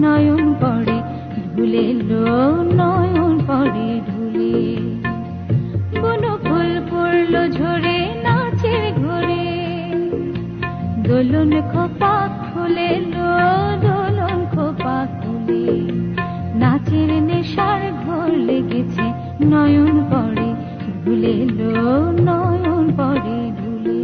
নয়ন পড়ে ঢুলে লো, নয়ন পড়ে ঢুলে। বুনো ফুল পড়লো ঝরে নাচের ঘরে, দোলন খোপা খুলে লো, দোলন খোপা খুলে। নাচের নেশার ঘোর লেগেছে, নয়ন পড়ে ঢুলে লো, নয়ন পড়ে ঢুলে।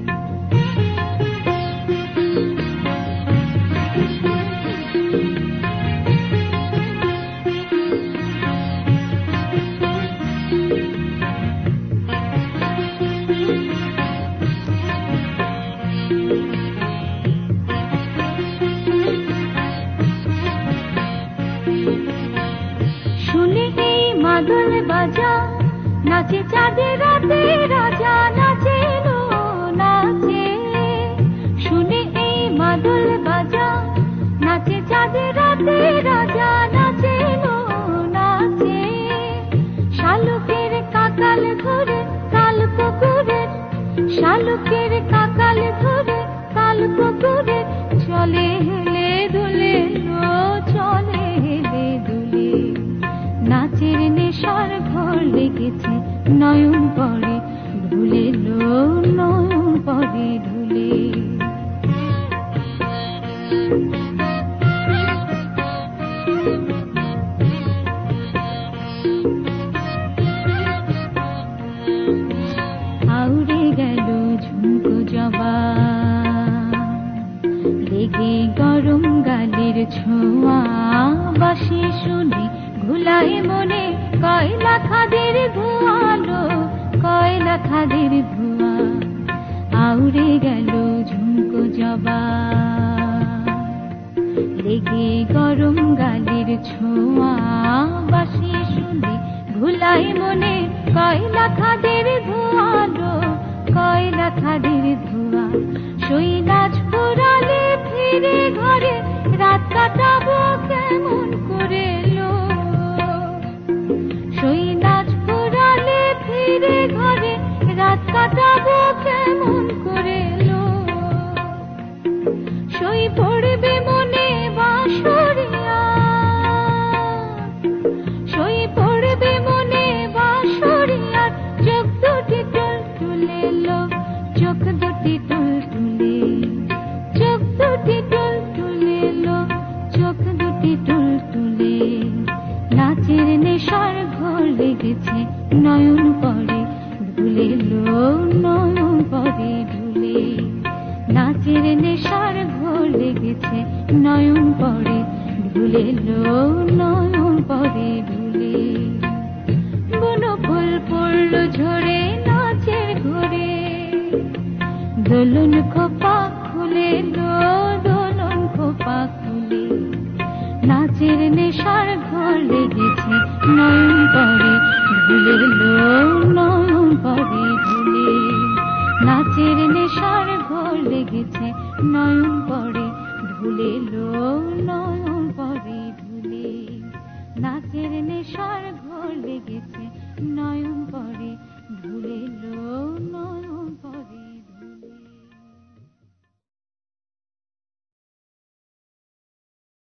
শুনে এই মাদল বাজা, নাচে চাঁদের রাতে রাজা, নাচে লো নাচে। শুনে এই মাদল বাজা, নাচে চাঁদের রাতে রাজা, নাচে লো নাচে। শালুকের কাকাল ধরে কাল পুকুরে, শালুকের কাকাল ধরে কাল পুকুরে। চলে হেলে দুলে লো, চলে হেলে দুলে। নাচের নেশার ঘোর লেগেছে, নয়ন পড়ে ঢুলে লো, নয়ন পড়ে ঢুলে। আউড়ে গেল ঝুমকো জবা, লেগে গরম গালের ছোঁয়া। বাঁশি শুনে ঘুলায় মনে কয়লা খাদের ধোঁয়ালো, কয়লা খাদের ধোঁয়া। আউড়ে গেল ঝুমকো জবা, লেগে গরম গালের ছোঁয়া। বাঁশি শুনে ঘুলায় মনে কয়লা খাদের ধোঁয়ালো, কয়লা খাদের ধোঁয়া। সই নাচ পুরালে ফিরে ঘরে, রাত কাটাবো কেমন করে লো। সই নাচ পুরালে ফিরে ঘরে, রাত কাটাবো কেমন করে লো। সই পড়বে মনে বাঁশরিয়া, সই পড়বে মনে বাঁশরিয়া। চোখ দুটি টুল টুলে লো, চোখ দুটি টুল টুলে। চোখ দুটি টুল টুলে লো, চোখ দুটি টুল টুলে। নাচের নেশার ঘোর লেগেছে, নয়ন পড়ে ঢুলে লো, নয়ন পড়ে ঢুলে। নাচের নেশার ঘোর লেগেছে, নয়ন পড়ে ঢুলে লো, নয়ন পড়ে ঢুলে। বুনো ফুল পড়লো ঝরে নাচের ঘরে, দোলন খোপা খুলে লো, দোলন খোপা খুলে। নাচের নেশার ঘোর লেগেছে, নয়ন পড়ে ঢুলে লো, নয়ন পড়ে ঢুলে। নাচের নেশার ঘোর লেগেছে, নয়ন পড়ে ঢুলে লো, নয়ন